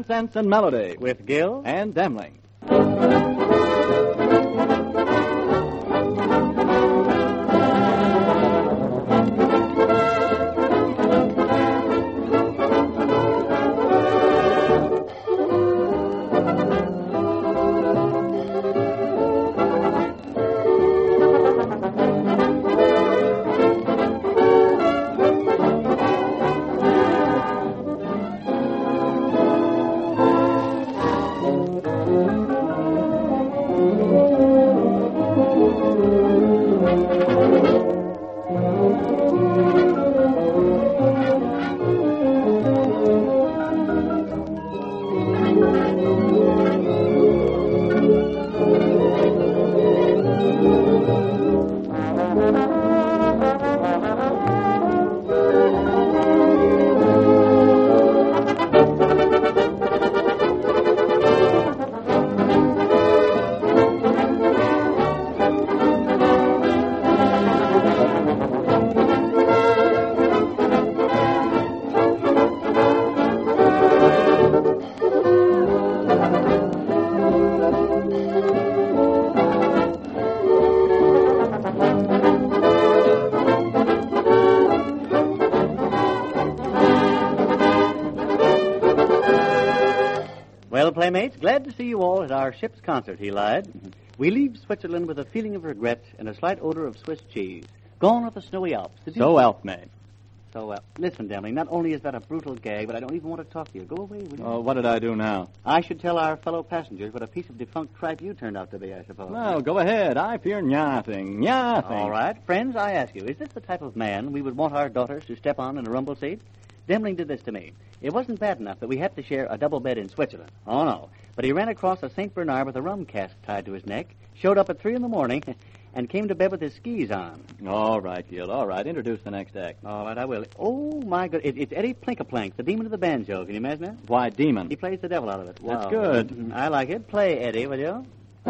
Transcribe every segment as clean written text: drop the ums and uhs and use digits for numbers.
Common Sense and Melody with Gil and Demling. Well, Playmates, glad to see you all at our ship's concert, he lied. We leave Switzerland with a feeling of regret and a slight odor of Swiss cheese. Gone with the snowy Alps. So Elfmaid. Listen, Demling, not only is that a brutal gag, but I don't even want to talk to you. Go away, will you? Oh, what did I do now? I should tell our fellow passengers what a piece of defunct tripe you turned out to be, I suppose. Well, go ahead. I fear nothing. Nothing. All right. Friends, I ask you, is this the type of man we would want our daughters to step on in a rumble seat? Demling did this to me. It wasn't bad enough that we had to share a double bed in Switzerland. Oh, no. But he ran across a St. Bernard with a rum cask tied to his neck, showed up at 3 a.m, and came to bed with his skis on. All right, Gil. All right. Introduce the next act. All right, I will. Oh, my God. It's Eddie Plinkaplank, the demon of the banjo. Can you imagine that? Why, demon? He plays the devil out of it. That's Wow. good. I like it. Play, Eddie, will you?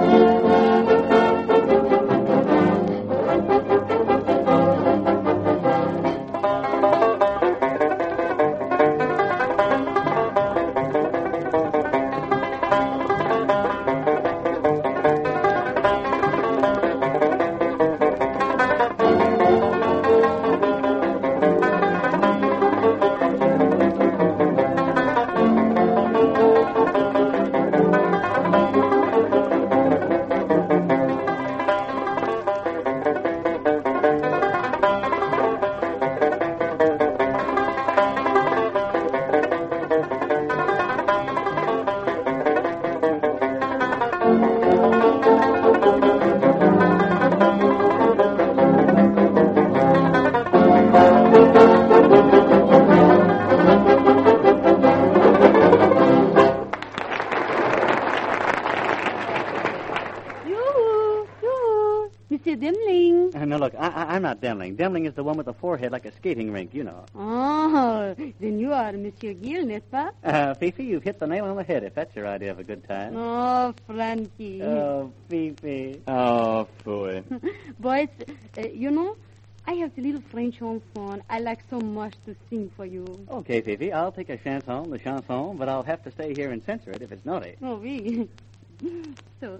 Mr. Demling. No, look, I'm not Demling. Demling is the one with the forehead like a skating rink, you know. Oh, then you are Monsieur Gil, n'est-ce pas? Fifi, you've hit the nail on the head, if that's your idea of a good time. Oh, Frankie. Oh, Fifi. Oh, boy. Boys, you know, I have the little French chanson I like so much to sing for you. Okay, Fifi, I'll take the chanson, but I'll have to stay here and censor it if it's naughty. Oh, oui. So...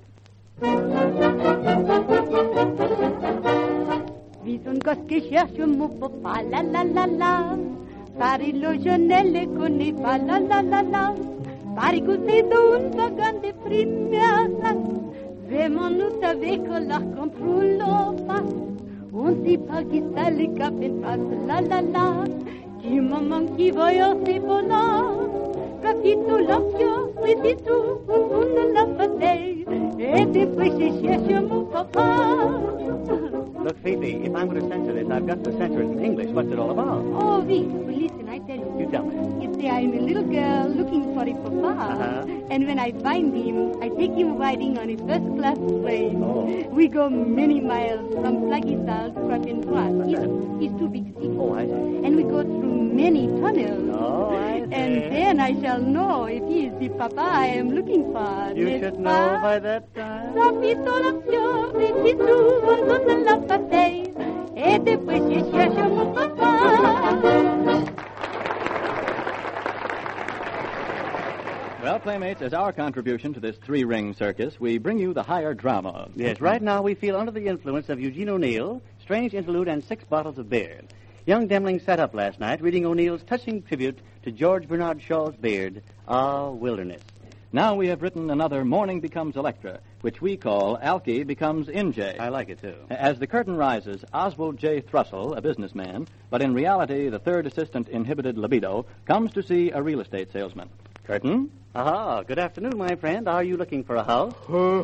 Vis un gosse qui cherche mon papa, la la la la. Paris le je ne le connais pas, la la la la. Paris c'est une vague de première classe. Vraiment nous savons que l'art contrôle le passe. On dit pas qui ça les cap en face, la la la. Qui maman qui voyant c'est bonheur. Capito l'anxio, c'est tout, on ne l'a pas fait. Et depuis je cherche mon papa. Look, Fifi, if I'm going to censor this, I've got to censor it in English. What's it all about? Oh, oui. Well, listen, I tell you. You tell me. You see, I'm a little girl looking for a papa. And when I find him, I take him riding on a first-class train. Oh. We go many miles from Plagisal to Crapenois. He's too big to see. Oh, I see. And we go through many tunnels. Oh, I see. And then I shall know if he is the papa I am looking for. You should know by that time. Rapito la fiore, si tu non la passei. E després je cherche mon papa. Well, Playmates, as our contribution to this three-ring circus, we bring you the higher drama. Yes, right now we feel under the influence of Eugene O'Neill, Strange Interlude, and 6 bottles of beer. Young Demling sat up last night reading O'Neill's touching tribute to George Bernard Shaw's beard, Ah, Wilderness. Now we have written another Morning Becomes Electra, which we call Alky Becomes NJ. I like it, too. As the curtain rises, Oswald J. Thrussell, a businessman, but in reality the third assistant inhibited libido, comes to see a real estate salesman. Curtain? Aha, good afternoon, my friend. Are you looking for a house?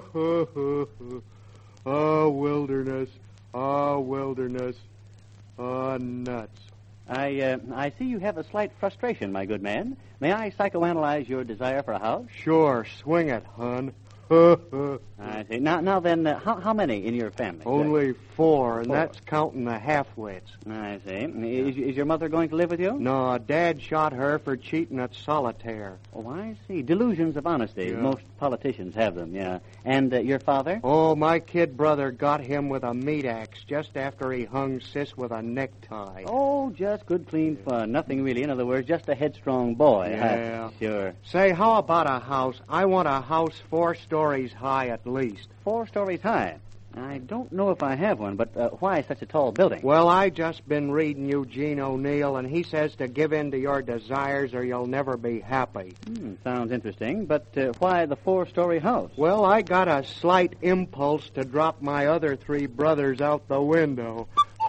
Ah, wilderness. Ah, wilderness. Ah, nuts. I see you have a slight frustration, my good man. May I psychoanalyze your desire for a house? Sure, swing it, hon. I see. Now then, how many in your family? Only 4, and 4. that's counting the half-wits. I see. Is your mother going to live with you? No, Dad shot her for cheating at solitaire. Oh, I see. Delusions of honesty. Yeah. Most politicians have them, yeah. And your father? Oh, my kid brother got him with a meat axe just after he hung Sis with a necktie. Oh, just good, clean fun. Nothing really. In other words, just a headstrong boy. Yeah. Sure. Say, how about a house? I want a house 4 stories high at least. 4 stories high. I don't know if I have one, but why such a tall building? Well, I just been reading Eugene O'Neill, and he says to give in to your desires or you'll never be happy. Sounds interesting, but why the 4-story house? Well, I got a slight impulse to drop my other 3 brothers out the window.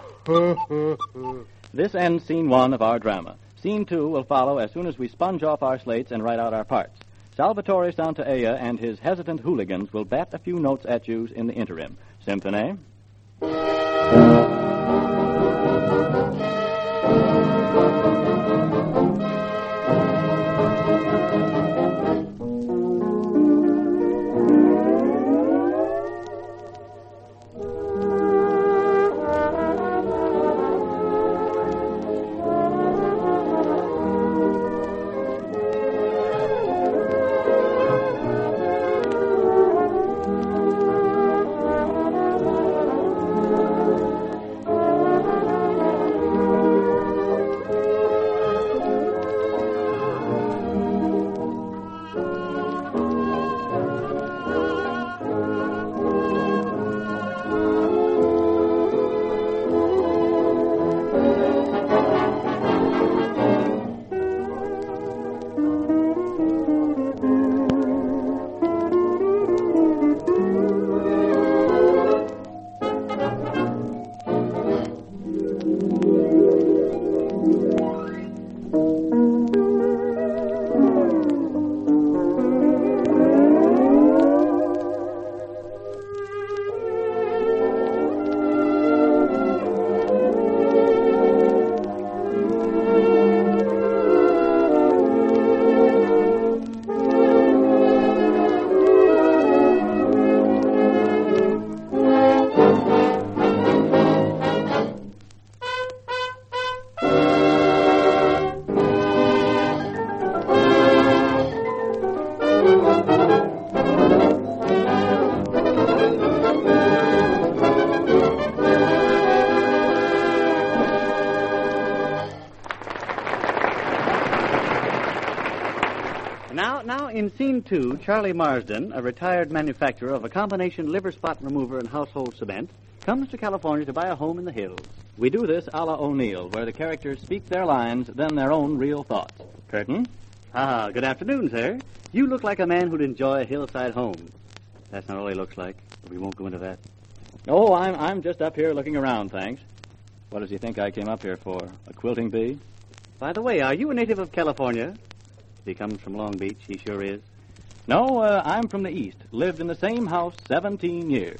This ends Scene 1 of our drama. Scene 2 will follow as soon as we sponge off our slates and write out our parts. Salvatore Santaella and his hesitant hooligans will bat a few notes at you in the interim. Symphony. Now, in Scene 2, Charlie Marsden, a retired manufacturer of a combination liver spot remover and household cement, comes to California to buy a home in the hills. We do this a la O'Neill, where the characters speak their lines, then their own real thoughts. Curtain. Ah, good afternoon, sir. You look like a man who'd enjoy a hillside home. That's not all he looks like, but we won't go into that. Oh, I'm just up here looking around, thanks. What does he think I came up here for? A quilting bee? By the way, are you a native of California? If he comes from Long Beach, he sure is. No, I'm from the East. Lived in the same house 17 years.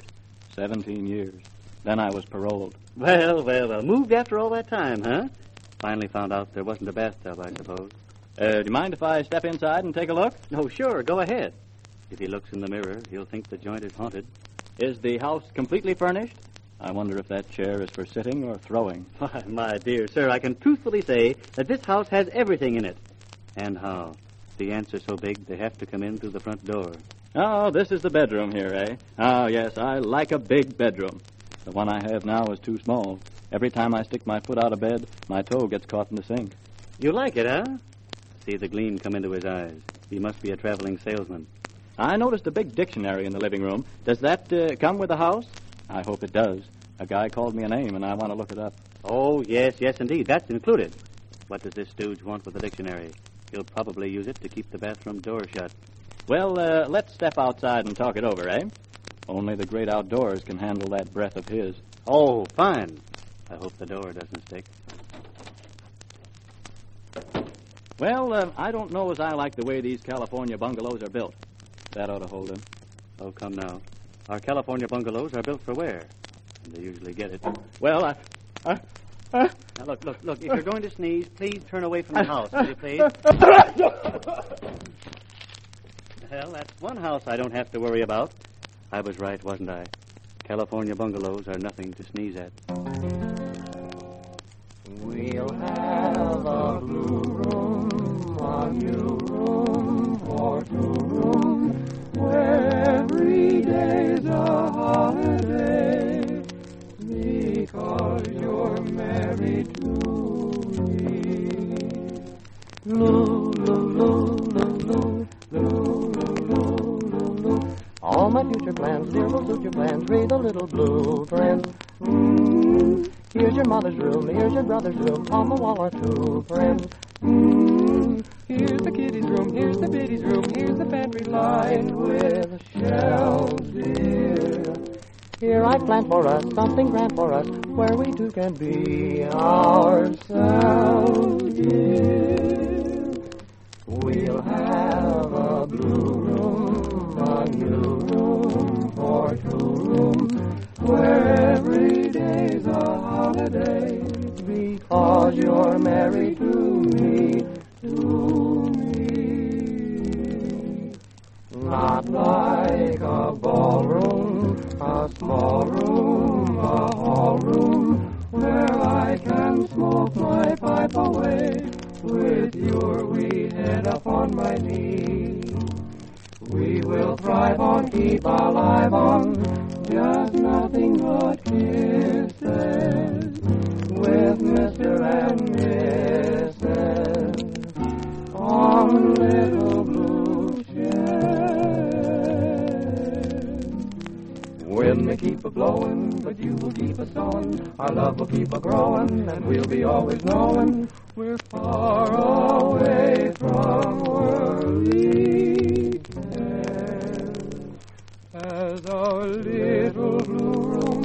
17 years. Then I was paroled. Well, moved after all that time, huh? Finally found out there wasn't a bathtub, I suppose. Do you mind if I step inside and take a look? Oh, sure, go ahead. If he looks in the mirror, he'll think the joint is haunted. Is the house completely furnished? I wonder if that chair is for sitting or throwing. Why, my dear sir, I can truthfully say that this house has everything in it. And how? The ants are so big, they have to come in through the front door. Oh, this is the bedroom here, eh? Oh, yes, I like a big bedroom. The one I have now is too small. Every time I stick my foot out of bed, my toe gets caught in the sink. You like it, huh? See the gleam come into his eyes. He must be a traveling salesman. I noticed a big dictionary in the living room. Does that come with the house? I hope it does. A guy called me a name, and I want to look it up. Oh, yes, indeed. That's included. What does this stooge want with the dictionary? He'll probably use it to keep the bathroom door shut. Well, let's step outside and talk it over, eh? Only the great outdoors can handle that breath of his. Oh, fine. I hope the door doesn't stick. Well, I don't know as I like the way these California bungalows are built. That ought to hold him. Oh, come now. Our California bungalows are built for wear. And they usually get it. Well, Now, look. If you're going to sneeze, please turn away from the house, will you, please? Well, that's one house I don't have to worry about. I was right, wasn't I? California bungalows are nothing to sneeze at. We'll have a blue room, a new room for 2 rooms, where every day's a holiday, because you're married to me. Loo, loo, loo, loo, loo, loo, loo, loo, loo. All my future plans, dear, will suit your plans. Read a little blueprint. Here's your mother's room, here's your brother's room, on the wall are 2 prints. Here's the kiddies' room, here's the biddies' room, here's the pantry lined with shelves, dear. Here I planned for us something grand for us, where we two can be ourselves, dear. We'll have a blue room, a new room for 2 rooms, where every day's a holiday, because you're married to me, Not like a ballroom, a small room, a hall room, where I can smoke my pipe away, with your wee head upon my knee. We will thrive on, keep alive on, just nothing but kisses, with Mr. and Mrs. on little blue chairs. Wind may keep a-blowing, but you will keep us going. Our love will keep a-growing, and we'll be always knowing we're far away from worldly cares. As our little blue room